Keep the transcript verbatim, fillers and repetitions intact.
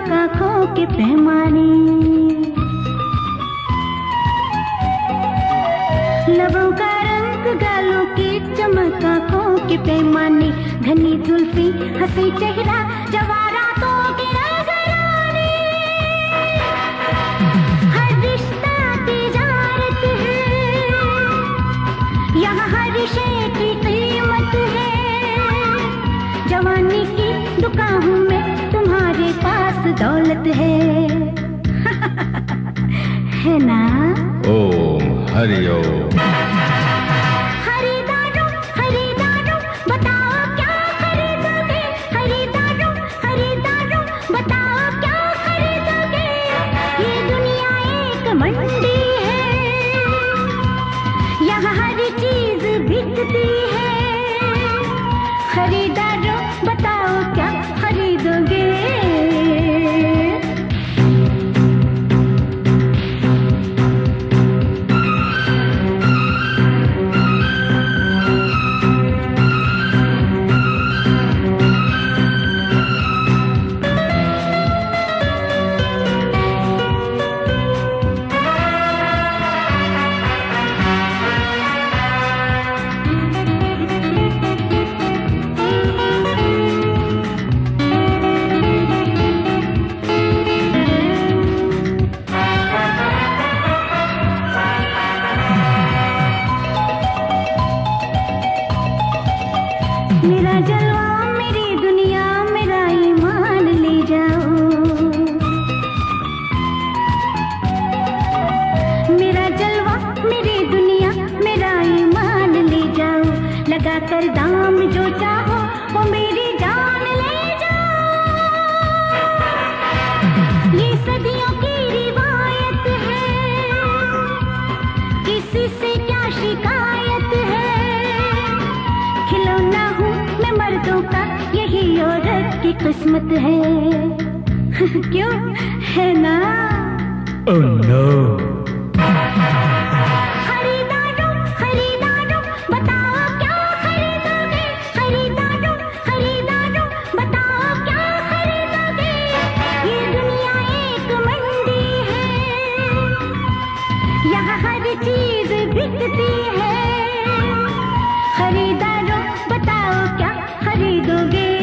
आँखों के पैमाने, लबों का रंग गालों की चमक आँखों के पैमाने, घनी जुल्फी हंसी चेहरा जवारातों के नजराने। हर रिश्ता तिजारत है, यहाँ हर शय की कीमत है। जवानी की दुकान में तुम्हारे पास दौलत है, है ना? ओम हरि ओम। खरीदारो खरीदारो बताओ क्या खरीदोगे, खरीदारो खरीदारो बताओ क्या खरीदोगे। ये दुनिया एक मंडी है, यहाँ हर चीज बिकती है। खरीदारो बताओ क्या खरीदोगे। मेरा जलवा मेरी दुनिया मेरा ईमान ले जाओ, मेरा जलवा मेरी दुनिया मेरा ईमान ले जाओ। लगा कर दाम जो चाहो वो मेरी जान ले जाओ। ये सदियों की रिवायत है, किसी से क्या शिकायत है। खिलौना हूँ मैं मर्दों का, यही औरत की किस्मत है। क्यों, है ना? Oh no! खरीदारो खरीदारो बताओ क्या खरीदोगे, खरीदारो खरीदारो बताओ क्या खरीदोगे। ये दुनिया एक मंडी है, यहाँ हर चीज बिकती है। खरीदारो बताओ क्या खरीदोगे।